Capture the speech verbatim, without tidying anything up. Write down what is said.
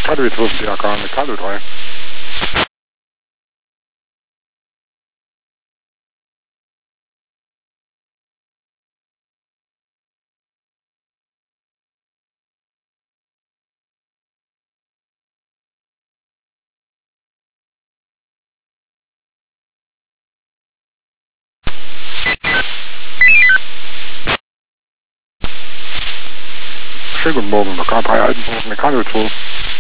Katowice D R K mit Kalo drei. Schönen guten Morgen, K drei Altenburg, Mikado zwei.